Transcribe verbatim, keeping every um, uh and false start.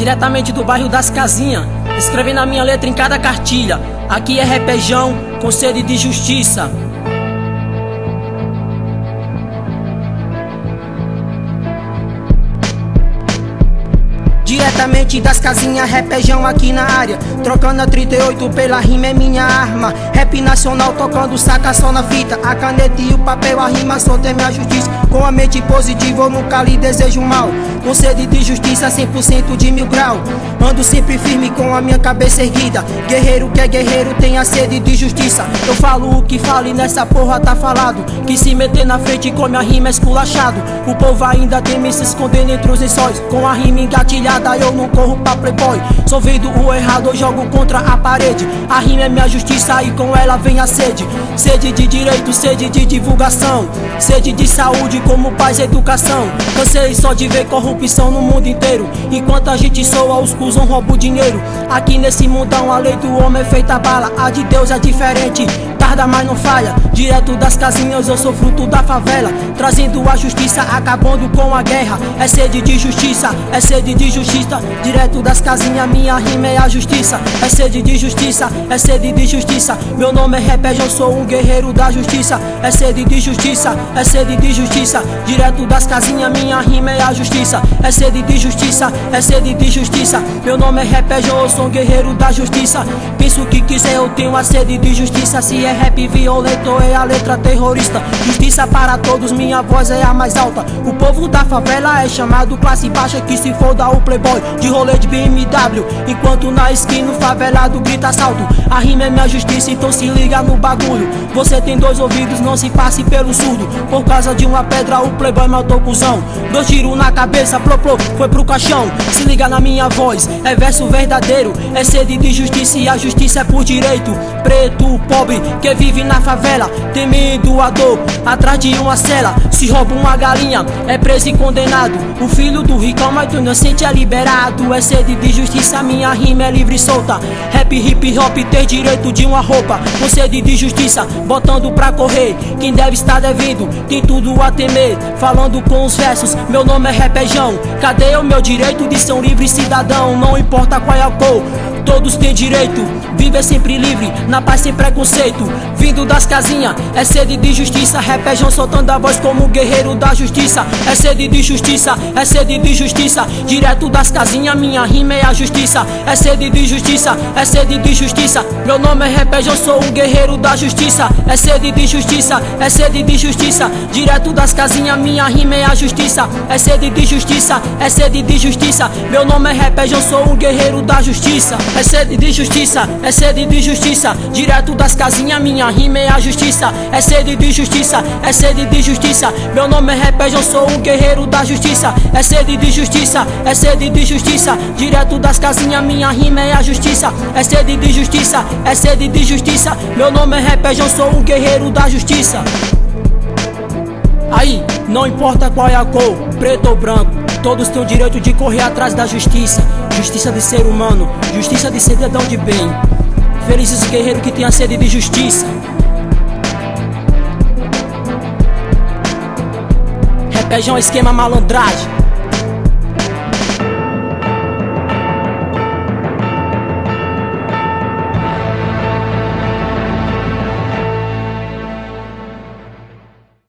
diretamente do bairro das Casinhas, escrevendo a minha letra em cada cartilha. Aqui é Repejão, com sede de justiça. Diretamente das casinhas, Repejão aqui na área, trocando a trinta e oito pela rima é minha arma. Rap nacional tocando saca só na fita, a caneta e o papel, a rima só tem minha justiça. Com a mente positiva eu nunca lhe desejo mal, com sede de justiça cem por cento de mil grau. Ando sempre firme com a minha cabeça erguida, guerreiro que é guerreiro tem a sede de justiça. Eu falo o que falo e nessa porra tá falado, que se meter na frente com minha rima é esculachado. O povo ainda teme se esconder entre os lençóis, com a rima engatilhada eu não corro pra playboy. Sou vendo o errado, eu jogo contra a parede. A rima é minha justiça e com ela vem a sede. Sede de direito, sede de divulgação, sede de saúde como paz e educação. Cansei só de ver corrupção no mundo inteiro, enquanto a gente soa os cuzão rouba o dinheiro. Aqui nesse mundão a lei do homem é feita bala, a de Deus é diferente, tarda mas não falha. Direto das casinhas eu sou fruto da favela, trazendo a justiça, acabando com a guerra. É sede de justiça, é sede de justiça. Direto das casinhas minha rima é a justiça. É sede de justiça, é sede de justiça. Meu nome é Repejão, eu sou um guerreiro da justiça. É sede de justiça, é sede de justiça. Direto das casinhas minha rima é a justiça. É sede de justiça, é sede de justiça. Meu nome é Repejão, eu sou um guerreiro da justiça. Penso o que quiser, eu tenho a sede de justiça. Se é rap violento ou é a letra terrorista, justiça para todos, minha voz é a mais alta. O povo da favela é chamado classe baixa, que se foda o playboy de rolê de B M W, enquanto na esquina o favelado grita assalto. A rima é minha justiça, então se liga no bagulho. Você tem dois ouvidos, não se passe pelo surdo. Por causa de uma pedra o playboy matou o cuzão. Dois tiros na cabeça, plô plô, foi pro caixão. Se liga na minha voz, é verso verdadeiro. É sede de justiça e a justiça é por direito. Preto, pobre, que vive na favela, temendo a dor, atrás de uma cela. Se rouba uma galinha, é preso e condenado. O filho do ricão, mas do inocente é liberado. É sede de justiça, minha rima é livre e solta. Rap, hip hop, ter direito de uma roupa. Com sede de justiça, botando pra correr. Quem deve estar devendo, tem tudo a temer. Falando com os versos, meu nome é Repejão. Cadê o meu direito de ser um livre cidadão? Não importa qual é a cor, todos têm direito. Viver sempre livre, na paz sem preconceito. Vindo das casinhas, é sede de justiça. Repejão soltando a voz como guerreiro da justiça. É sede de justiça, é sede de justiça. Direto das casinhas, minha rima é a justiça. É sede de justiça, é sede de justiça. Meu nome é Repejão, sou um guerreiro da justiça. É sede de justiça, é sede de justiça. Direto das casinhas, minha rima é a justiça. É sede de justiça, é sede de justiça. Meu nome é Repejão, sou um guerreiro da justiça. É sede de justiça, é sede de justiça. Direto das casinhas, minha rima é a justiça. É sede de justiça, é sede de justiça. Meu nome é Repejão, sou um guerreiro da justiça. É sede de justiça, é sede de justiça. Direto das casinhas, minha rima é a justiça. É sede de justiça, é sede de justiça. Meu nome é Repejão, sou um guerreiro da justiça. Aí, não importa qual é a cor, preto ou branco, todos têm o direito de correr atrás da justiça. Justiça de ser humano, justiça de cidadão de bem. Felizes os guerreiros que têm a sede de justiça. Repejão, esquema, malandragem.